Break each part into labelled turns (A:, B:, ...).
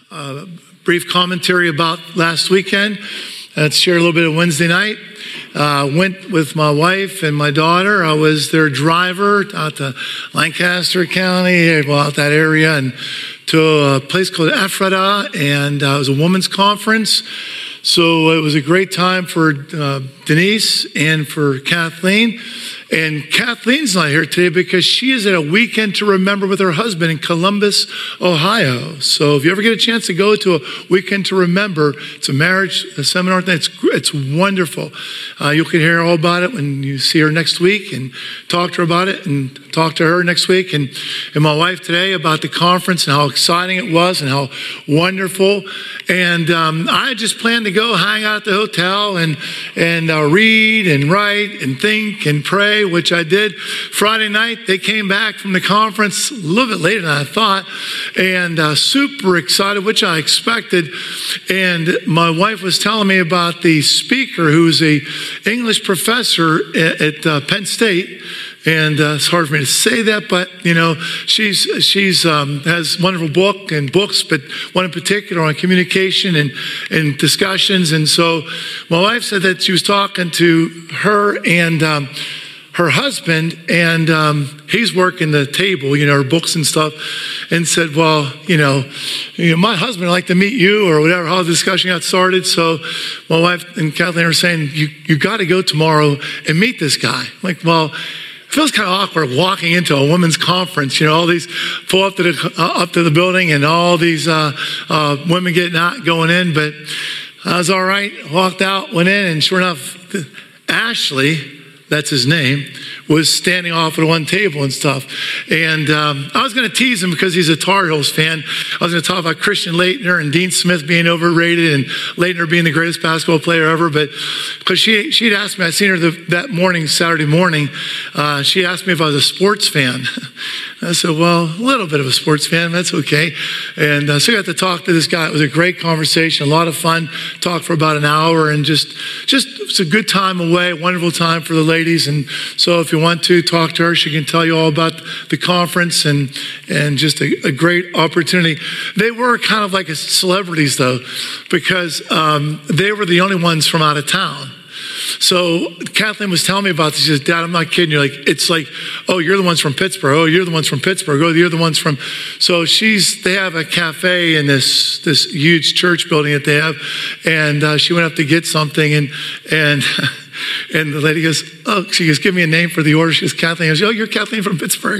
A: brief commentary about last weekend. Let's share a little bit of Wednesday night. Went with my wife and my daughter. I was their driver out to Lancaster County, out that area, and to a place called Ephrata, and it was a women's conference. So it was a great time for Denise and for Kathleen. And Kathleen's not here today because she is at a weekend to remember with her husband in Columbus, Ohio. So if you ever get a chance to go to a weekend to remember, it's a marriage seminar thing. It's wonderful. You can hear all about it when you see her next week and talk to her about it and talk to her next week. And my wife today about the conference and how exciting it was and how wonderful. And I just planned to go hang out at the hotel and read and write and think and pray, which I did. Friday night, they came back from the conference a little bit later than I thought, and super excited, which I expected. And my wife was telling me about the speaker who's a English professor at Penn State. And it's hard for me to say that, but she's has wonderful books, but one in particular on communication and discussions. And so my wife said that she was talking to her and her husband, and he's working the table, her books and stuff, and said, well, my husband would like to meet you, or whatever, how the discussion got started. So my wife and Kathleen are saying, you got to go tomorrow and meet this guy. I'm like, well, it feels kind of awkward walking into a women's conference. All these pull up to the building and all these women going in. But I was all right. Walked out, went in, and sure enough, Ashley, that's his name, was standing off at one table and stuff. And I was going to tease him because he's a Tar Heels fan. I was going to talk about Christian Laettner and Dean Smith being overrated and Laettner being the greatest basketball player ever. But because she'd asked me, I'd seen her that morning, Saturday morning, she asked me if I was a sports fan. I said, well, a little bit of a sports fan, that's okay. And so I got to talk to this guy. It was a great conversation, a lot of fun. Talked for about an hour, and just it's a good time away, wonderful time for the ladies. And so if you want to talk to her, she can tell you all about the conference and just a great opportunity. They were kind of like celebrities, though, because they were the only ones from out of town. So Kathleen was telling me about this. She says, Dad, I'm not kidding you. It's like, oh, you're the ones from Pittsburgh. Oh, you're the ones from Pittsburgh. Oh, you're the ones from. So they have a cafe in this huge church building that they have. And she went up to get something, and the lady goes, she goes, give me a name for the order. She goes, Kathleen. I goes, oh, you're Kathleen from Pittsburgh.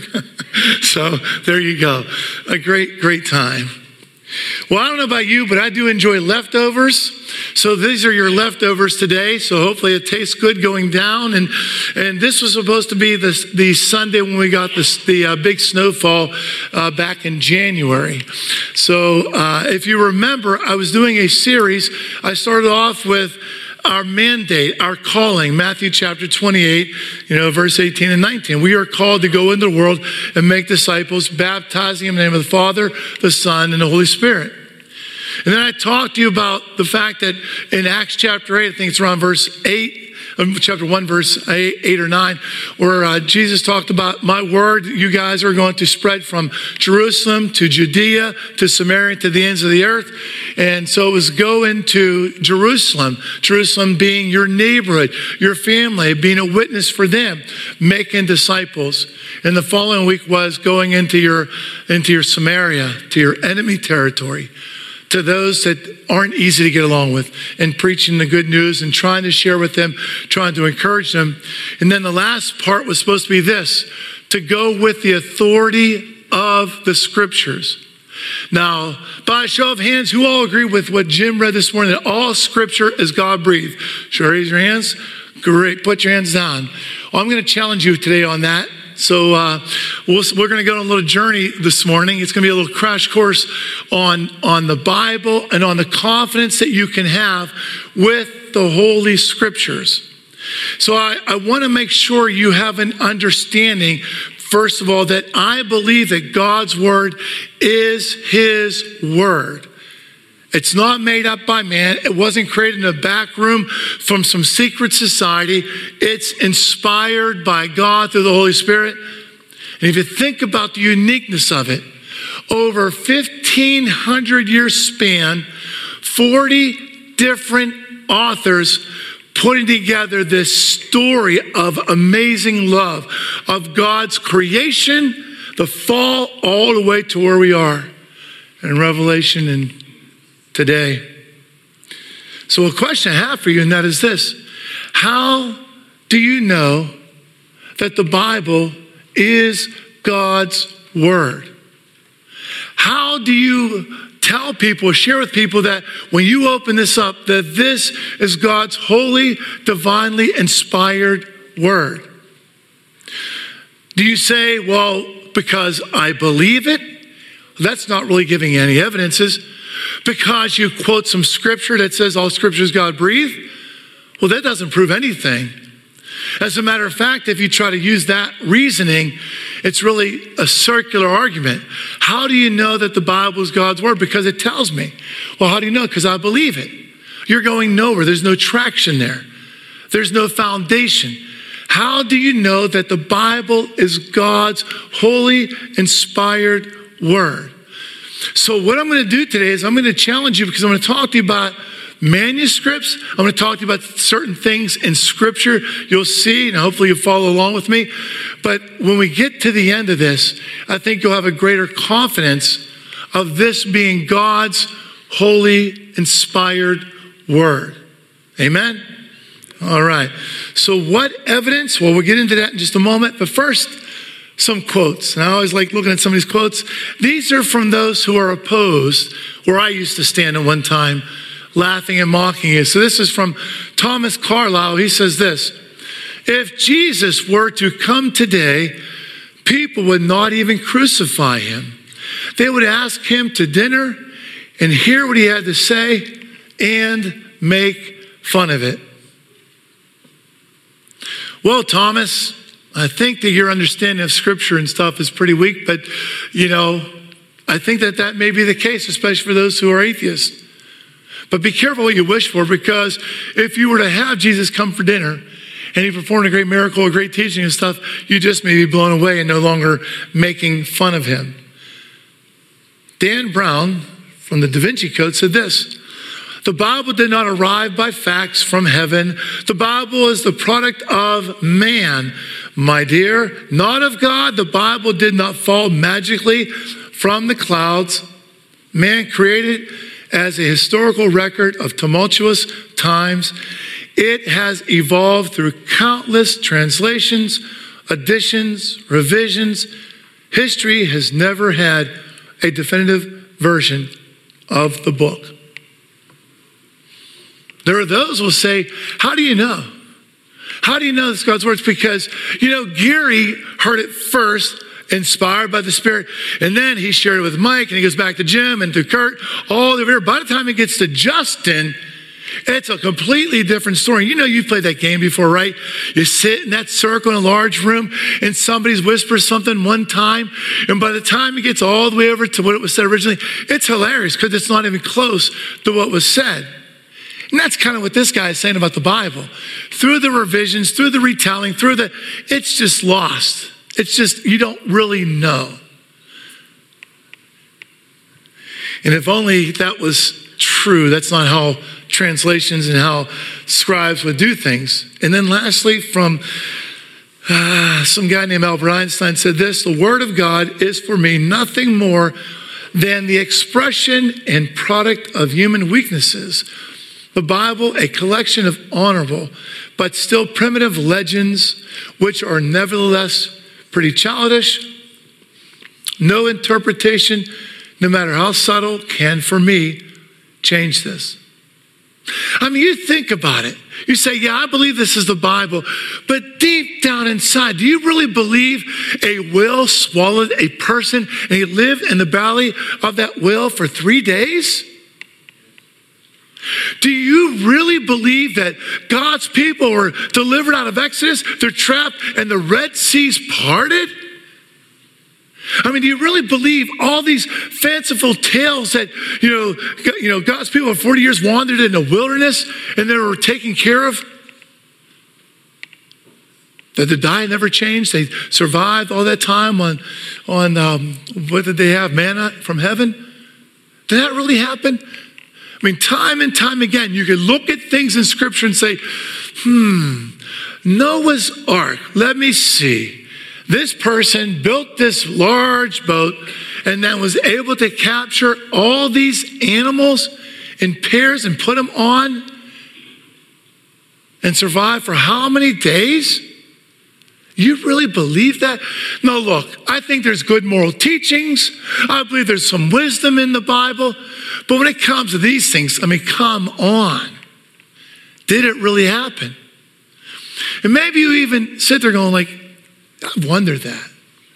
A: So there you go. A great, great time. Well, I don't know about you, but I do enjoy leftovers. So these are your leftovers today. So hopefully it tastes good going down. And this was supposed to be the Sunday when we got the big snowfall back in January. So if you remember, I was doing a series. I started off with our mandate, our calling, Matthew chapter 28, verse 18 and 19. We are called to go into the world and make disciples, baptizing them in the name of the Father, the Son, and the Holy Spirit. And then I talked to you about the fact that in Acts chapter 8, I think it's around verse 8, chapter 1, verse 8 or 9, where Jesus talked about my word, you guys are going to spread from Jerusalem to Judea to Samaria to the ends of the earth. And so it was go into Jerusalem being your neighborhood, your family, being a witness for them, making disciples. And the following week was going into your Samaria, to your enemy territory, to those that aren't easy to get along with, and preaching the good news and trying to share with them, trying to encourage them. And then the last part was supposed to be this, to go with the authority of the scriptures. Now, by a show of hands, who all agree with what Jim read this morning, that all scripture is God-breathed? Sure, raise your hands. Great, put your hands down. Well, I'm going to challenge you today on that. So we're going to go on a little journey this morning. It's going to be a little crash course on the Bible and on the confidence that you can have with the Holy Scriptures. So I want to make sure you have an understanding, first of all, that I believe that God's Word is His Word. It's not made up by man. It wasn't created in a back room from some secret society. It's inspired by God through the Holy Spirit. And if you think about the uniqueness of it, over 1,500 year span, 40 different authors putting together this story of amazing love, of God's creation, the fall, all the way to where we are in Revelation and today. So a question I have for you, and that is this: how do you know that the Bible is God's word? How do you tell people, share with people that when you open this up, that this is God's holy, divinely inspired word? Do you say, well, because I believe it? That's not really giving any evidences. Because you quote some scripture that says all scripture is God-breathed? Well, that doesn't prove anything. As a matter of fact, if you try to use that reasoning, it's really a circular argument. How do you know that the Bible is God's word? Because it tells me. Well, how do you know? Because I believe it. You're going nowhere. There's no traction there. There's no foundation. How do you know that the Bible is God's holy, inspired word? So what I'm going to do today is I'm going to challenge you, because I'm going to talk to you about manuscripts. I'm going to talk to you about certain things in Scripture you'll see, and hopefully you'll follow along with me. But when we get to the end of this, I think you'll have a greater confidence of this being God's holy, inspired word. Amen? All right. So what evidence? Well, we'll get into that in just a moment. But first, some quotes. And I always like looking at some of these quotes. These are from those who are opposed, where I used to stand at one time, laughing and mocking you. So this is from Thomas Carlyle. He says this: if Jesus were to come today, people would not even crucify him. They would ask him to dinner and hear what he had to say and make fun of it. Well, Thomas, I think that your understanding of Scripture and stuff is pretty weak, but, I think that may be the case, especially for those who are atheists. But be careful what you wish for, because if you were to have Jesus come for dinner and he performed a great miracle, a great teaching and stuff, you just may be blown away and no longer making fun of him. Dan Brown from the Da Vinci Code said this: the Bible did not arrive by facts from heaven. The Bible is the product of man, my dear, not of God. The Bible did not fall magically from the clouds. Man created as a historical record of tumultuous times. It has evolved through countless translations, additions, revisions. History has never had a definitive version of the book. There are those who will say, how do you know? How do you know this is God's words? Because, Gary heard it first, inspired by the Spirit, and then he shared it with Mike, and he goes back to Jim and to Kurt, all over here. By the time it gets to Justin, it's a completely different story. You've played that game before, right? You sit in that circle in a large room, and somebody's whispers something one time, and by the time it gets all the way over to what it was said originally, it's hilarious because it's not even close to what was said. And that's kind of what this guy is saying about the Bible. Through the revisions, through the retelling, it's just lost. It's just, you don't really know. And if only that was true, that's not how translations and how scribes would do things. And then lastly, from some guy named Albert Einstein said this: the Word of God is for me nothing more than the expression and product of human weaknesses. The Bible, a collection of honorable but still primitive legends, which are nevertheless pretty childish. No interpretation, no matter how subtle, can, for me, change this. You think about it. You say, yeah, I believe this is the Bible. But deep down inside, do you really believe a whale swallowed a person and he lived in the belly of that whale for 3 days? Do you really believe that God's people were delivered out of Exodus? They're trapped and the Red Sea's parted? Do you really believe all these fanciful tales that, God's people for 40 years wandered in the wilderness and they were taken care of? That the diet never changed. They survived all that time on what did they have? Manna from heaven? Did that really happen? I mean, time and time again, you could look at things in Scripture and say, Noah's Ark, let me see. This person built this large boat and then was able to capture all these animals in pairs and put them on and survive for how many days? You really believe that? No, look, I think there's good moral teachings. I believe there's some wisdom in the Bible. But when it comes to these things, I mean, come on. Did it really happen? And maybe you even sit there going like, I wonder that.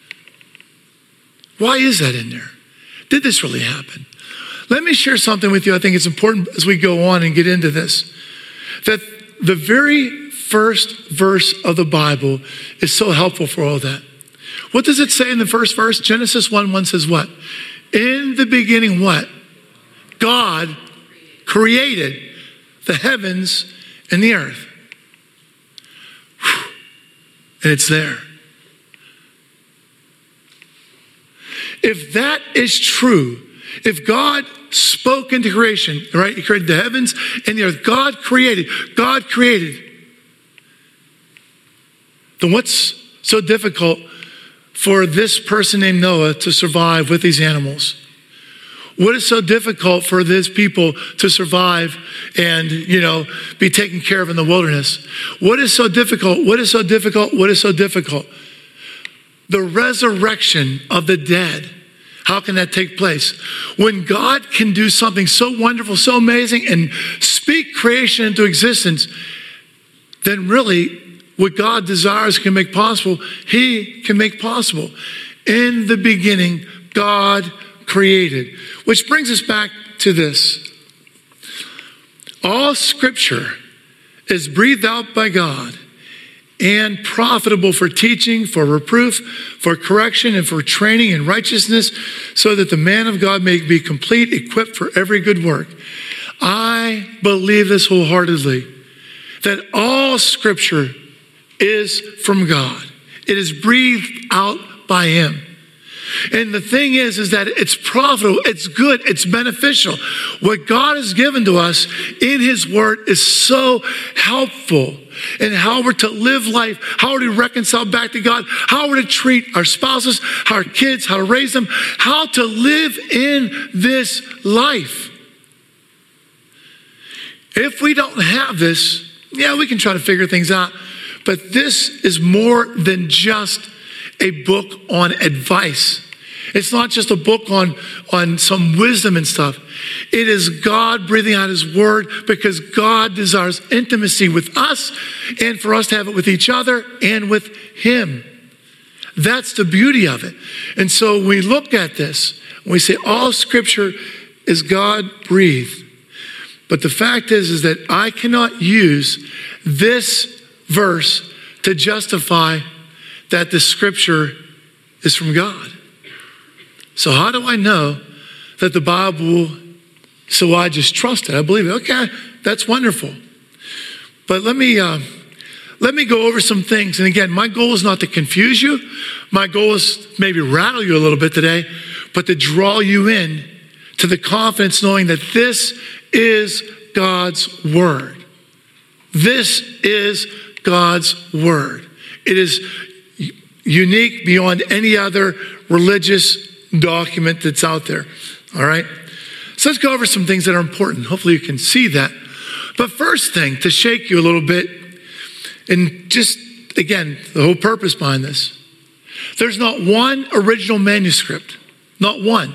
A: Why is that in there? Did this really happen? Let me share something with you. I think it's important as we go on and get into this. That the very first verse of the Bible is so helpful for all that. What does it say in the first verse? Genesis 1:1 says what? In the beginning, what? God created the heavens and the earth. And it's there. If that is true, if God spoke into creation, right? He created the heavens and the earth. God created. Then what's so difficult for this person named Noah to survive with these animals? What is so difficult for this people to survive and, be taken care of in the wilderness? What is so difficult? The resurrection of the dead. How can that take place? When God can do something so wonderful, so amazing, and speak creation into existence, then really what God desires can make possible, he can make possible. In the beginning, God created. Which brings us back to this. All Scripture is breathed out by God and profitable for teaching, for reproof, for correction, and for training in righteousness, so that the man of God may be complete, equipped for every good work. I believe this wholeheartedly, that all Scripture is from God. It is breathed out by him. And the thing is that it's profitable, it's good, it's beneficial. What God has given to us in his word is so helpful in how we're to live life, how we're to reconcile back to God, how we're to treat our spouses, our kids, how to raise them, how to live in this life. If we don't have this, we can try to figure things out. But this is more than just a book on advice. It's not just a book on some wisdom and stuff. It is God breathing out his word because God desires intimacy with us and for us to have it with each other and with him. That's the beauty of it. And so we look at this, and we say all Scripture is God breathed. But the fact is that I cannot use this verse to justify that the Scripture is from God. So how do I know that the Bible, so I just trust it? I believe it. Okay, that's wonderful. But let me go over some things. And again, my goal is not to confuse you. My goal is maybe rattle you a little bit today, but to draw you in to the confidence knowing that this is God's word. This is God's word. It is unique beyond any other religious document that's out there. All right? So let's go over some things that are important. Hopefully you can see that. But first thing, to shake you a little bit, and just, again, the whole purpose behind this. There's not one original manuscript. Not one.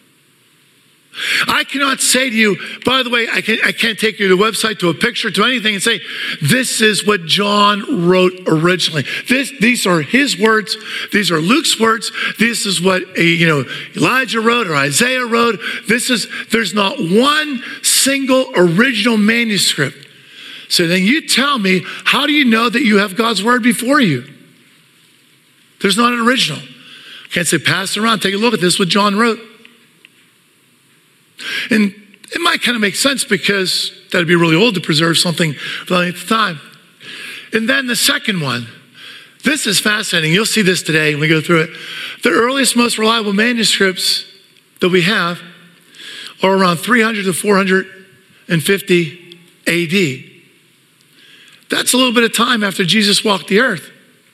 A: I cannot say to you, by the way, I can't take you to the website, to a picture, to anything and say, this is what John wrote originally. These are his words. These are Luke's words. This is what Elijah wrote or Isaiah wrote. There's not one single original manuscript. So then you tell me, how do you know that you have God's word before you? There's not an original. I can't say, pass it around, take a look at this, what John wrote. And it might kind of make sense because that'd be really old to preserve something for the length of time. And then the second one, This is fascinating. You'll see this today when we go through it. The earliest, most reliable manuscripts that we have are around 300 to 450 AD. That's a little bit of time after Jesus walked the earth.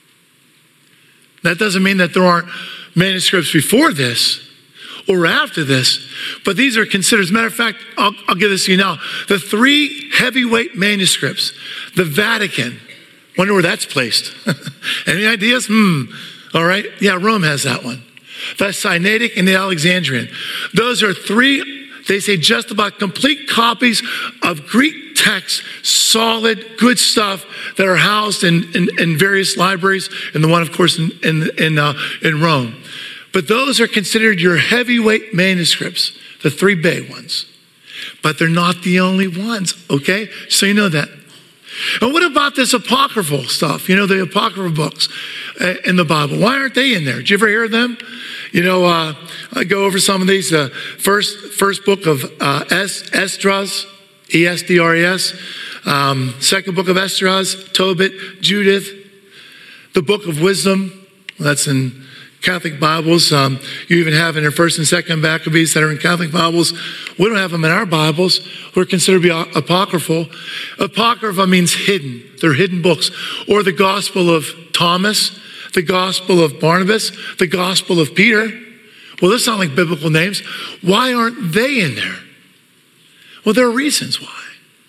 A: That doesn't mean that there aren't manuscripts before this or after this, but these are considered, as a matter of fact, I'll give this to you now. The 3 heavyweight manuscripts, the Vatican, wonder where that's placed. Any ideas? All right. Yeah, Rome has that one. The Sinaitic and the Alexandrian. Those are 3, they say, just about complete copies of Greek texts, solid, good stuff that are housed in various libraries, and the one, of course, in Rome. But those are considered your heavyweight manuscripts, the 3 big ones. But they're not the only ones, okay? So you know that. And what about this apocryphal stuff? You know, the apocryphal books in the Bible. Why aren't they in there? Did you ever hear of them? You know, I go over some of these. First book of Esdras, E-S-D-R-E-S. Second book of Esdras, Tobit, Judith. The book of wisdom. That's in Catholic Bibles. You even have in your first and second Maccabees that are in Catholic Bibles. We don't have them in our Bibles. We're considered to be apocryphal. Apocrypha means hidden. They're hidden books. Or the Gospel of Thomas, the Gospel of Barnabas, the Gospel of Peter. Well, those sound like biblical names. Why aren't they in there? Well, there are reasons why.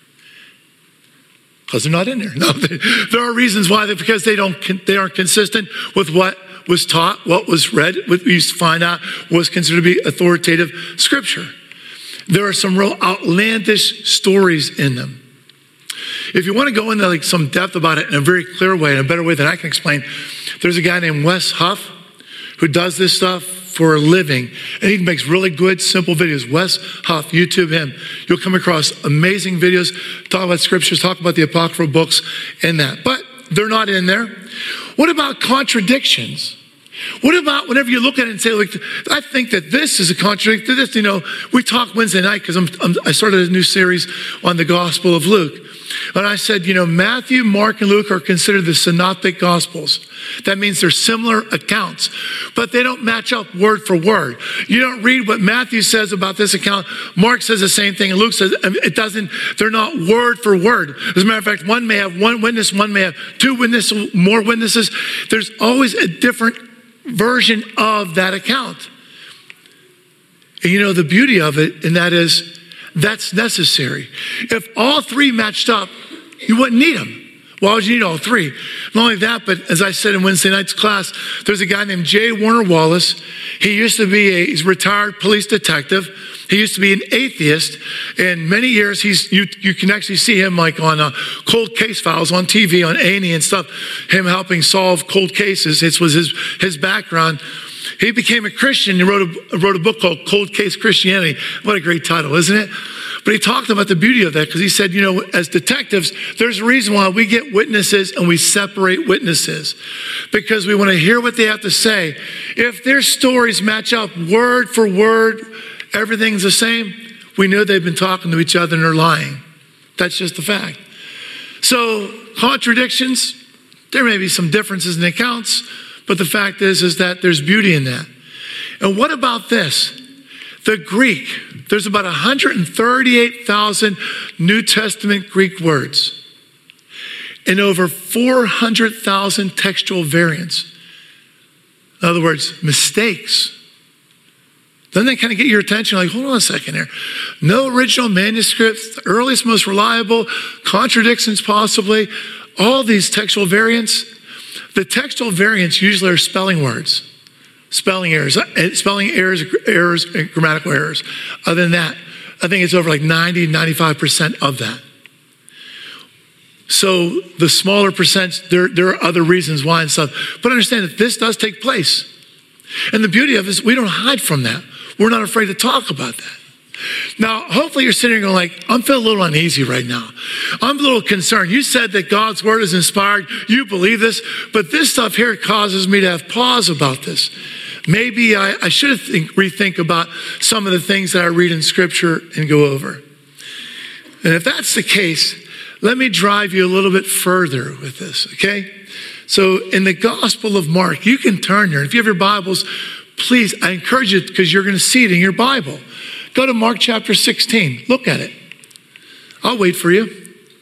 A: Because they're not in there. No, there are reasons why. Because they aren't consistent with what was taught, what was read, what we used to find out was considered to be authoritative scripture. There are some real outlandish stories in them. If you want to go into like some depth about it in a very clear way, in a better way than I can explain, there's a guy named Wes Huff who does this stuff for a living, and he makes really good, simple videos. Wes Huff, YouTube him. You'll come across amazing videos, talk about scriptures, talk about the apocryphal books and that. But they're not in there. What about contradictions? What about whenever you look at it and say, like, I think that this is a contradiction to this? You know, we talked Wednesday night because I started a new series on the Gospel of Luke. And I said, you know, Matthew, Mark, and Luke are considered the synoptic Gospels. That means they're similar accounts, but they don't match up word for word. You don't read what Matthew says about this account. Mark says the same thing, and Luke says it doesn't. They're not word for word. As a matter of fact, one may have one witness, one may have 2 witnesses, more witnesses. There's always a different version of that account. And you know, the beauty of it, and that is, that's necessary. If all 3 matched up, you wouldn't need them. Why would you need all 3? Not only that, but as I said in Wednesday night's class, there's a guy named J. Warner Wallace. He used to be he's a retired police detective. He used to be an atheist. And many years, you can actually see him like on cold case files on TV, on A&E and stuff, him helping solve cold cases. It was his background. He became a Christian. He wrote a book called Cold Case Christianity. What a great title, isn't it? But he talked about the beauty of that because he said, you know, as detectives, there's a reason why we get witnesses and we separate witnesses, because we want to hear what they have to say. If their stories match up word for word, everything's the same, we know they've been talking to each other and they're lying. That's just the fact. So contradictions, there may be some differences in the accounts, but the fact is that there's beauty in that. And what about this? The Greek, there's about 138,000 New Testament Greek words and over 400,000 textual variants. In other words, mistakes. Doesn't that kind of get your attention? Like, hold on a second here. No original manuscripts, the earliest, most reliable, contradictions possibly, all these textual variants. The textual variants usually are spelling words. Spelling errors, grammatical errors. Other than that, I think it's over like 90, 95% of that. So the smaller percent, there are other reasons why and stuff. But understand that this does take place. And the beauty of it is we don't hide from that. We're not afraid to talk about that. Now, hopefully you're sitting here going like, I'm feeling a little uneasy right now. I'm a little concerned. You said that God's word is inspired. You believe this, but this stuff here causes me to have pause about this. Maybe I should rethink about some of the things that I read in scripture and go over. And if that's the case, let me drive you a little bit further with this, okay? So in the Gospel of Mark, you can turn there. If you have your Bibles, please, I encourage you because you're going to see it in your Bible. Go to Mark chapter 16. Look at it. I'll wait for you.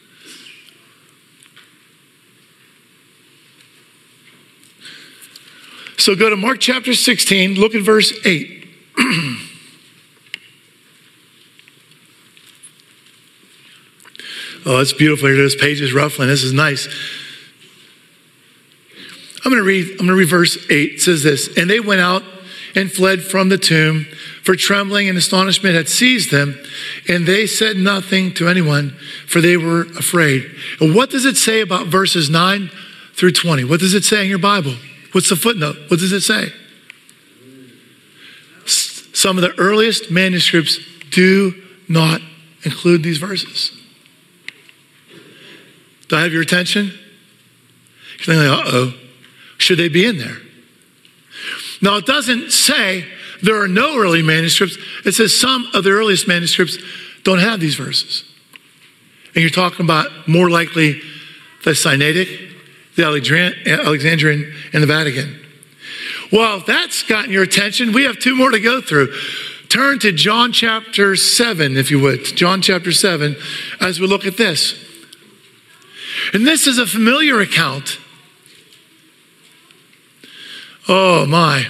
A: So go to Mark chapter 16, look at verse 8. Oh, it's beautiful. Here those pages ruffling. This is nice. I'm going to read verse 8. It says this, and they went out and fled from the tomb, for trembling and astonishment had seized them, and they said nothing to anyone, for they were afraid. And what does it say about verses 9 through 20? What does it say in your Bible? What's the footnote? What does it say? Some of the earliest manuscripts do not include these verses. Do I have your attention? You're thinking, uh-oh, should they be in there? Now, it doesn't say there are no early manuscripts. It says some of the earliest manuscripts don't have these verses. And you're talking about more likely the Sinaitic, the Alexandrian, and the Vatican. Well, if that's gotten your attention, we have two more to go through. Turn to John chapter 7, if you would. John chapter 7, as we look at this. And this is a familiar account. Oh, my.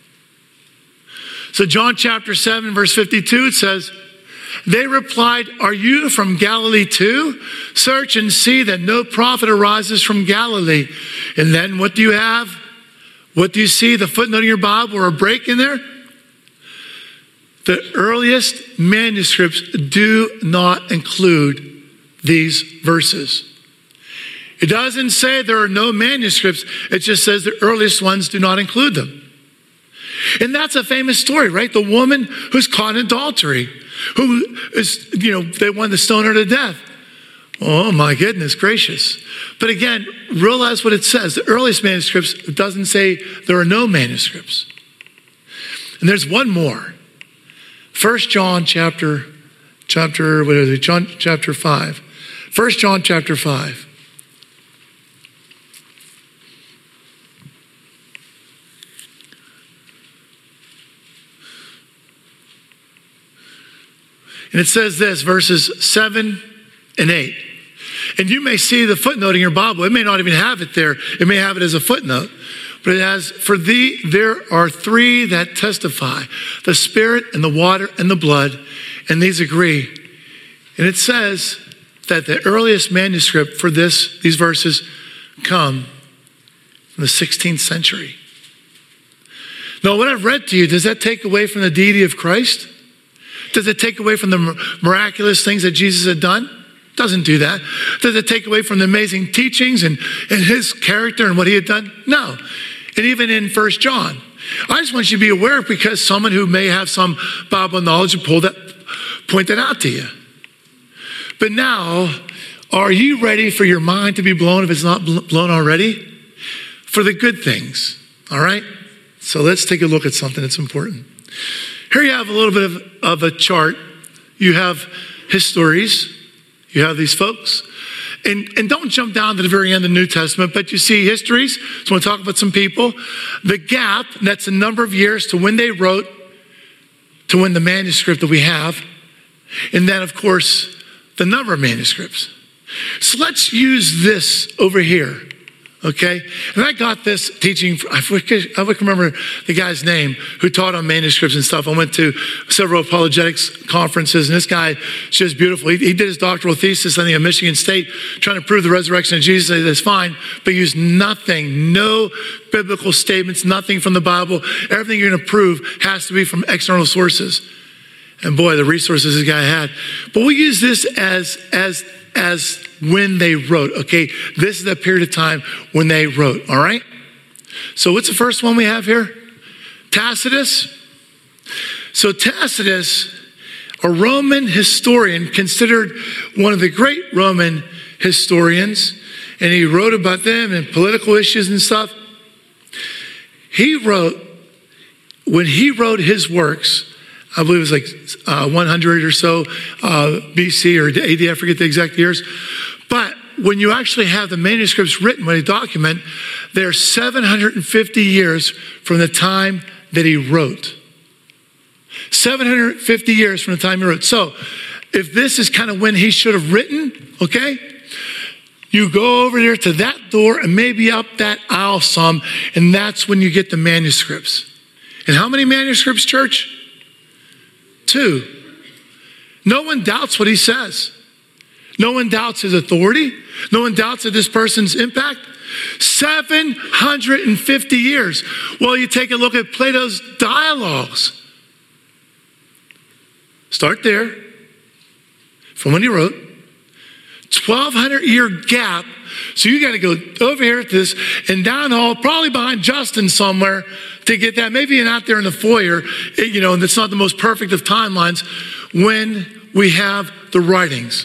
A: So John chapter 7, verse 52, it says, they replied, are you from Galilee too? Search and see that no prophet arises from Galilee. And then what do you have? What do you see? The footnote in your Bible or a break in there? The earliest manuscripts do not include these verses. It doesn't say there are no manuscripts. It just says the earliest ones do not include them. And that's a famous story, right? The woman who's caught in adultery, who is, they wanted to stone her to death. Oh my goodness gracious. But again, realize what it says. The earliest manuscripts, it doesn't say there are no manuscripts. And there's one more. 1 John chapter 5. 1 John chapter 5. And it says this, verses 7 and 8. And you may see the footnote in your Bible. It may not even have it there. It may have it as a footnote. But it has, for thee, there are three that testify, the Spirit and the water and the blood, and these agree. And it says that the earliest manuscript for these verses come from the 16th century. Now, what I've read to you, does that take away from the deity of Christ? Does it take away from the miraculous things that Jesus had done? It doesn't do that. Does it take away from the amazing teachings and his character and what he had done? No. And even in 1 John, I just want you to be aware because someone who may have some Bible knowledge will point that out to you. But now, are you ready for your mind to be blown if it's not blown already? For the good things, all right? So let's take a look at something that's important. Here you have a little bit of a chart. You have histories. You have these folks. And don't jump down to the very end of the New Testament, but you see histories. So I want to talk about some people. The gap, that's the number of years to when they wrote, to when the manuscript that we have. And then, of course, the number of manuscripts. So let's use this over here. Okay, and I got this teaching. I would remember the guy's name who taught on manuscripts and stuff. I went to several apologetics conferences, and this guy is just beautiful. He did his doctoral thesis, I think, at Michigan State, trying to prove the resurrection of Jesus. That's fine, but use nothing, no biblical statements, nothing from the Bible. Everything you're going to prove has to be from external sources. And boy, the resources this guy had. But we use this as when they wrote, okay? This is the period of time when they wrote, all right? So what's the first one we have here? Tacitus. So Tacitus, a Roman historian, considered one of the great Roman historians, and he wrote about them and political issues and stuff. He wrote, when he wrote his works, I believe it was like 100 or so BC or AD, I forget the exact years. But when you actually have the manuscripts written, when a document, they're 750 years from the time that he wrote. 750 years from the time he wrote. So if this is kind of when he should have written, okay, you go over there to that door and maybe up that aisle some, and that's when you get the manuscripts. And how many manuscripts, church? 2. No one doubts what he says. No one doubts his authority. No one doubts that this person's impact. 750 years. Well, you take a look at Plato's dialogues. Start there, from when he wrote. 1,200-year gap. So you got to go over here at this and down the hall, probably behind Justin somewhere to get that. Maybe you're not there in the foyer, and it's not the most perfect of timelines when we have the writings.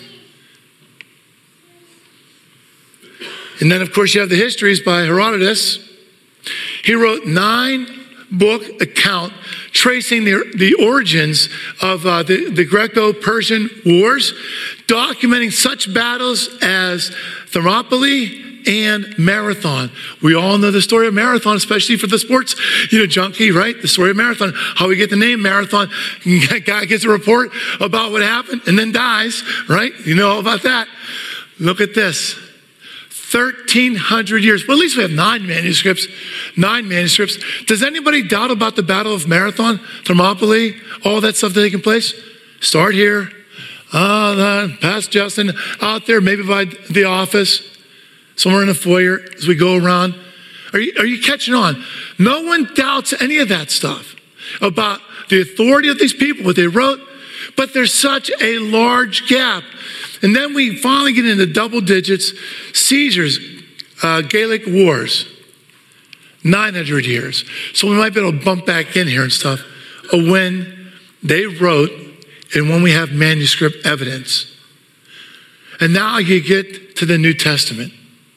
A: And then, of course, you have the histories by Herodotus. He wrote 9-book account tracing the origins of the Greco-Persian wars, documenting such battles as Thermopylae and Marathon. We all know the story of Marathon, especially for the sports, junkie, right? The story of Marathon, how we get the name Marathon. Guy gets a report about what happened and then dies, right? You know all about that. Look at this. 1,300 years. Well, at least we have 9 manuscripts. 9 manuscripts. Does anybody doubt about the Battle of Marathon, Thermopylae, all that stuff taking place? Start here. Past Justin, out there, maybe by the office, somewhere in the foyer as we go around. Are you catching on? No one doubts any of that stuff about the authority of these people, what they wrote, but there's such a large gap. And then we finally get into double digits. Caesar's Gallic Wars, 900 years. So we might be able to bump back in here and stuff of when they wrote and when we have manuscript evidence. And now you get to the New Testament.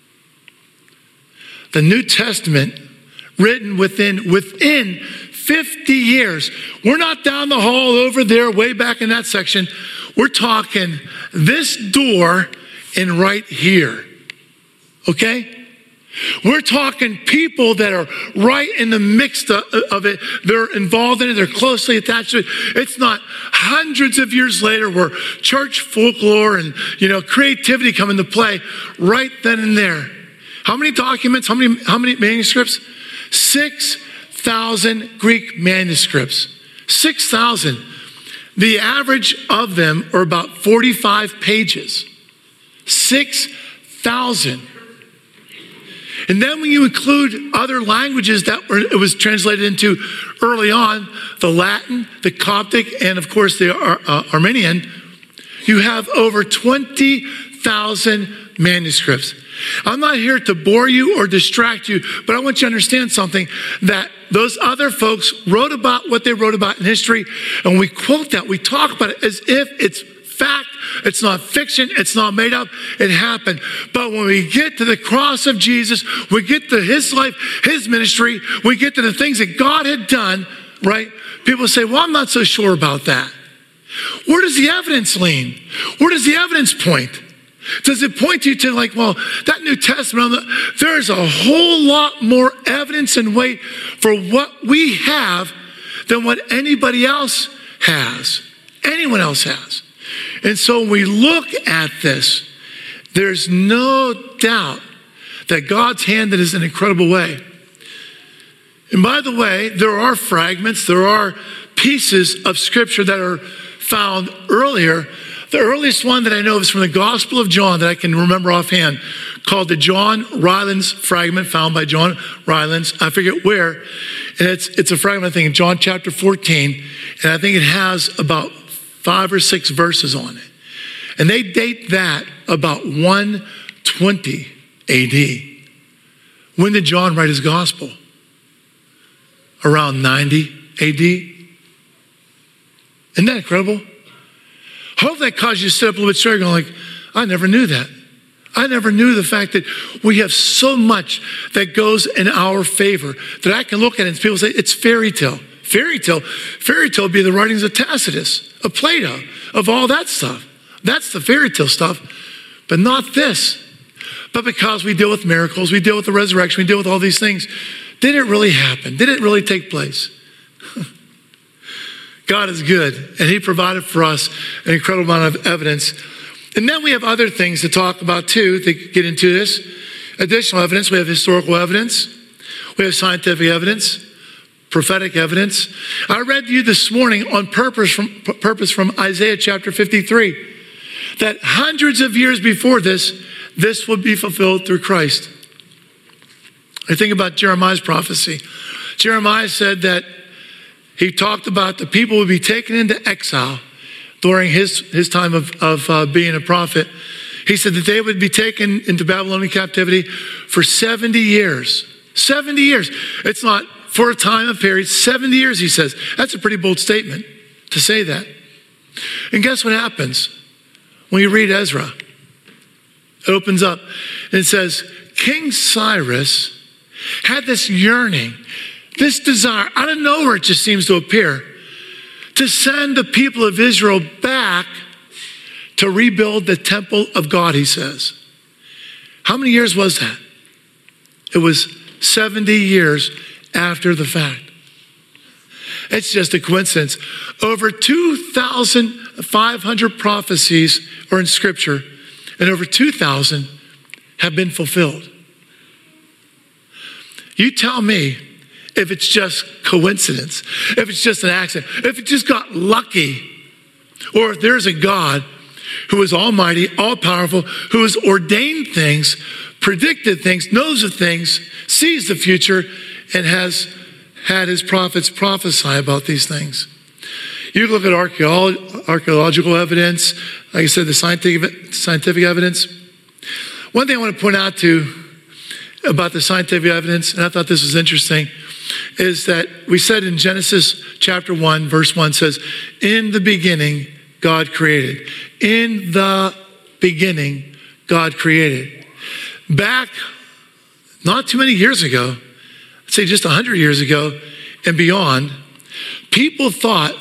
A: The New Testament written within 50 years. We're not down the hall over there, way back in that section. We're talking this door and right here. Okay? We're talking people that are right in the mix of it. They're involved in it. They're closely attached to it. It's not hundreds of years later where church folklore and, creativity come into play right then and there. How many documents? How many manuscripts? 6,000 Greek manuscripts. 6,000. The average of them are about 45 pages. 6,000. And then when you include other languages that it was translated into early on, the Latin, the Coptic, and of course the Armenian, you have over 20,000 manuscripts. I'm not here to bore you or distract you, but I want you to understand something, that those other folks wrote about what they wrote about in history, and we quote that, we talk about it as if it's fact, it's not fiction, it's not made up, it happened. But when we get to the cross of Jesus, we get to his life, his ministry, we get to the things that God had done, right? People say, well, I'm not so sure about that. Where does the evidence lean? Where does the evidence point? Does it point you to that New Testament? There's a whole lot more evidence and weight for what we have than what anybody else has. Anyone else has. And so when we look at this, there's no doubt that God's hand in an incredible way. And by the way, there are fragments, there are pieces of scripture that are found earlier. The earliest one that I know is from the Gospel of John that I can remember offhand, called the John Rylands fragment, found by John Rylands. I forget where. And it's a fragment, I think, in John chapter 14. And I think it has about 5 or 6 verses on it. And they date that about 120 AD. When did John write his gospel? Around 90 AD. Isn't that incredible? Hope that caused you to sit up a little bit straighter going I never knew that. I never knew the fact that we have so much that goes in our favor that I can look at it and people say, it's fairy tale. Fairy tale would be the writings of Tacitus, of Plato, of all that stuff. That's the fairy tale stuff, but not this. but because we deal with miracles, we deal with the resurrection, we deal with all these things. Did it really happen? Did it really take place? God is good, and he provided for us an incredible amount of evidence. And then we have other things to talk about too, to get into this. Additional evidence, we have historical evidence. We have scientific evidence, prophetic evidence. I read to you this morning on purpose from Isaiah chapter 53, that hundreds of years before this would be fulfilled through Christ. I think about Jeremiah's prophecy. Jeremiah said that he talked about the people would be taken into exile during his time of being a prophet. He said that they would be taken into Babylonian captivity for 70 years. 70 years. It's not for a time of period. 70 years, he says. That's a pretty bold statement to say that. And guess what happens when you read Ezra? It opens up and it says, King Cyrus had this yearning, this desire, out of nowhere it just seems to appear, to send the people of Israel back to rebuild the temple of God, he says. How many years was that? It was 70 years after the fact. It's just a coincidence. Over 2,500 prophecies are in Scripture, and over 2,000 have been fulfilled. You tell me if it's just coincidence, if it's just an accident, if it just got lucky, or if there's a God who is almighty, all-powerful, who has ordained things, predicted things, knows of things, sees the future, and has had his prophets prophesy about these things. You look at archaeological evidence, like I said, the scientific evidence. One thing I want to point out about the scientific evidence, and I thought this was interesting, is that we said in Genesis chapter 1, verse 1 says, in the beginning, God created. In the beginning, God created. Back not too many years ago, I'd say just 100 years ago and beyond, people thought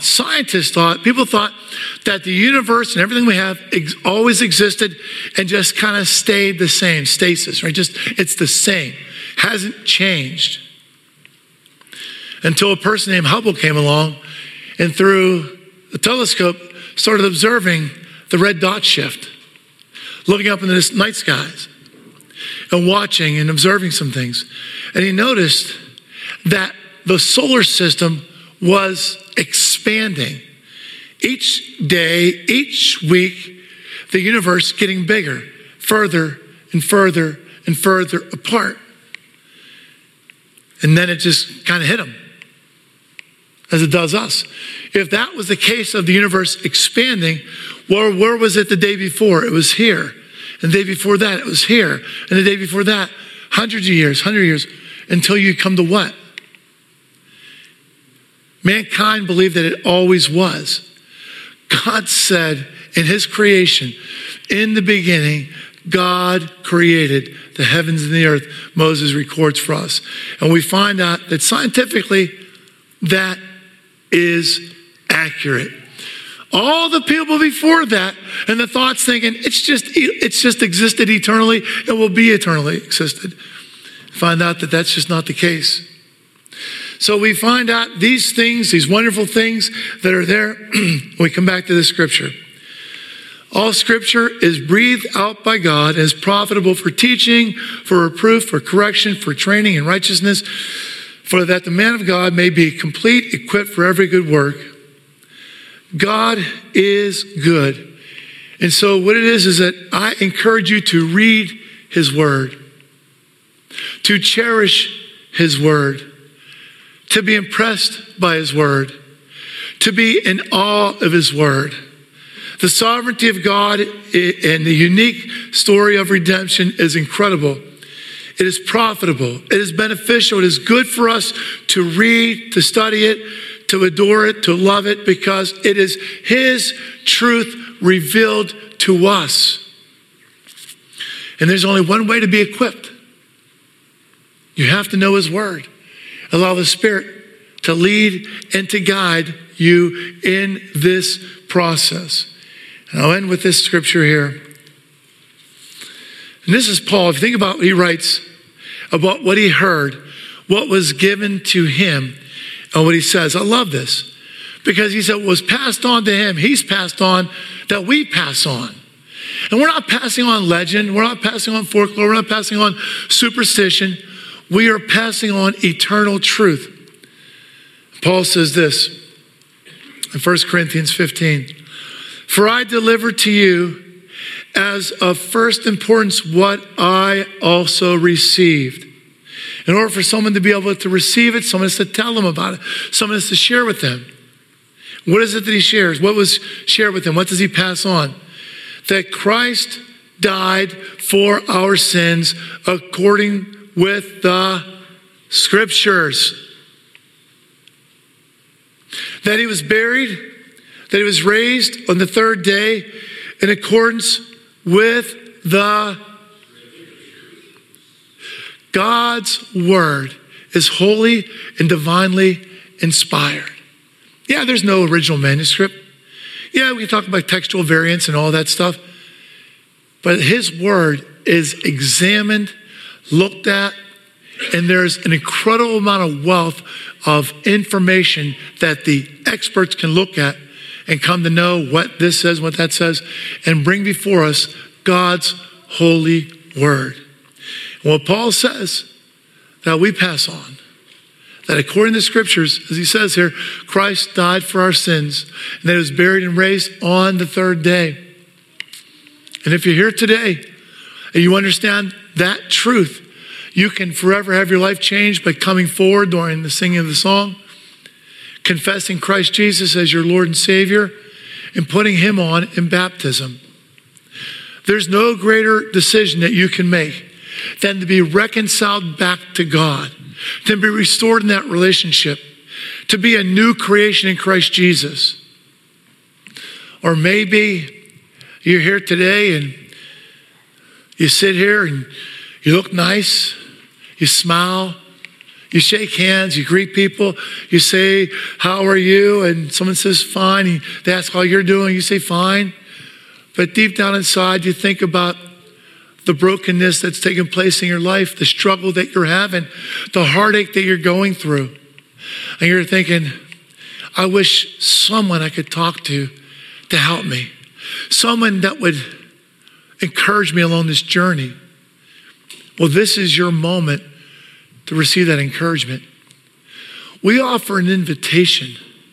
A: that the universe and everything we have always existed and just kind of stayed the same, stasis, right? Just, it's the same, hasn't changed. Until a person named Hubble came along and through the telescope started observing the red dot shift, looking up into the night skies and watching and observing some things. And he noticed that the solar system was expanding. Each day, each week, the universe getting bigger, further and further and further apart. And then it just kind of hit him, as it does us. If that was the case of the universe expanding, well, where was it the day before? It was here. And the day before that, it was here. And the day before that, hundred years, until you come to what? Mankind believed that it always was. God said in his creation, in the beginning, God created the heavens and the earth. Moses records for us. And we find out that scientifically, that is accurate. All the people before that and the thoughts thinking it's just existed eternally, it will be eternally existed. Find out that that's just not the case. So we find out these things, these wonderful things that are there. We come back to this scripture. All scripture is breathed out by God and is profitable for teaching, for reproof, for correction, for training in righteousness, for that the man of God may be complete, equipped for every good work. God is good. And so what it is that I encourage you to read his word, to cherish his word, to be impressed by his word, to be in awe of his word. The sovereignty of God and the unique story of redemption is incredible. It is profitable. It is beneficial. It is good for us to read, to study it, to adore it, to love it, because it is his truth revealed to us. And there's only one way to be equipped. You have to know his word. Allow the Spirit to lead and to guide you in this process. And I'll end with this scripture here. And this is Paul. If you think about what he writes about what he heard, what was given to him, and what he says. I love this because he said what was passed on to him, he's passed on that we pass on. And we're not passing on legend. We're not passing on folklore. We're not passing on superstition. We are passing on eternal truth. Paul says this in 1 Corinthians 15. For I delivered to you as of first importance what I also received. In order for someone to be able to receive it, someone has to tell them about it. Someone has to share with them. What is it that he shares? What was shared with him? What does he pass on? That Christ died for our sins according with the Scriptures. That he was buried, that he was raised on the third day in accordance with the God's word is holy and divinely inspired. Yeah, there's no original manuscript. Yeah, we can talk about textual variants and all that stuff. But his word is examined, looked at, and there's an incredible amount of wealth of information that the experts can look at and come to know what this says, what that says, and bring before us God's holy word. And what Paul says that we pass on, that according to the Scriptures, as he says here, Christ died for our sins, and that he was buried and raised on the third day. And if you're here today and you understand that truth, you can forever have your life changed by coming forward during the singing of the song, confessing Christ Jesus as your Lord and Savior, and putting him on in baptism. There's no greater decision that you can make than to be reconciled back to God, to be restored in that relationship, to be a new creation in Christ Jesus. Or maybe you're here today and you sit here and you look nice, you smile, you shake hands, you greet people, you say, how are you? And someone says, fine. They ask how you're doing, you say, fine. But deep down inside, you think about the brokenness that's taking place in your life, the struggle that you're having, the heartache that you're going through. And you're thinking, I wish someone I could talk to help me. Someone that would encourage me along this journey. Well, this is your moment to receive that encouragement. We offer an invitation.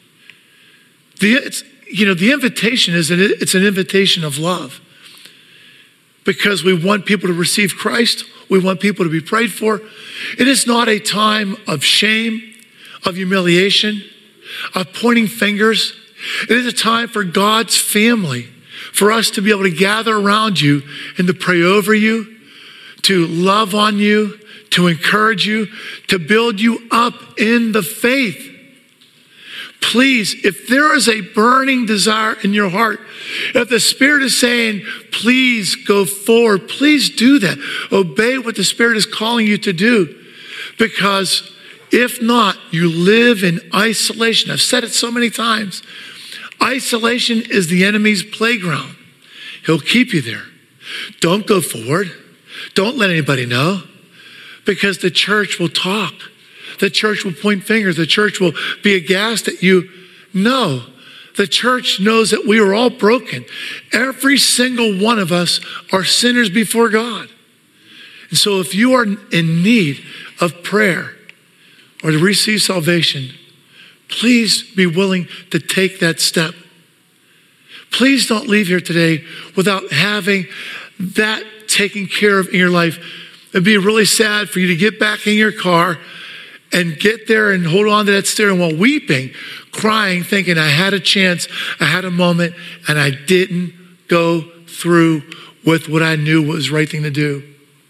A: The invitation is it's an invitation of love. Because we want people to receive Christ. We want people to be prayed for. It is not a time of shame, of humiliation, of pointing fingers. It is a time for God's family, for us to be able to gather around you and to pray over you, to love on you, to encourage you, to build you up in the faith. Please, if there is a burning desire in your heart, if the Spirit is saying, please go forward, please do that. Obey what the Spirit is calling you to do. Because if not, you live in isolation. I've said it so many times. Isolation is the enemy's playground. He'll keep you there. Don't go forward. Don't let anybody know. Because the church will talk. The church will point fingers. The church will be aghast at you. No, the church knows that we are all broken. Every single one of us are sinners before God. And so if you are in need of prayer or to receive salvation, please be willing to take that step. Please don't leave here today without having that taken care of in your life. It'd be really sad for you to get back in your car and get there and hold on to that steering wheel weeping, crying, thinking, I had a chance, I had a moment, and I didn't go through with what I knew was the right thing to do.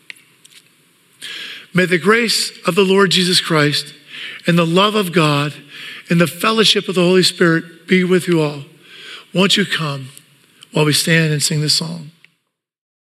A: May the grace of the Lord Jesus Christ and the love of God and the fellowship of the Holy Spirit be with you all. Won't you come while we stand and sing this song?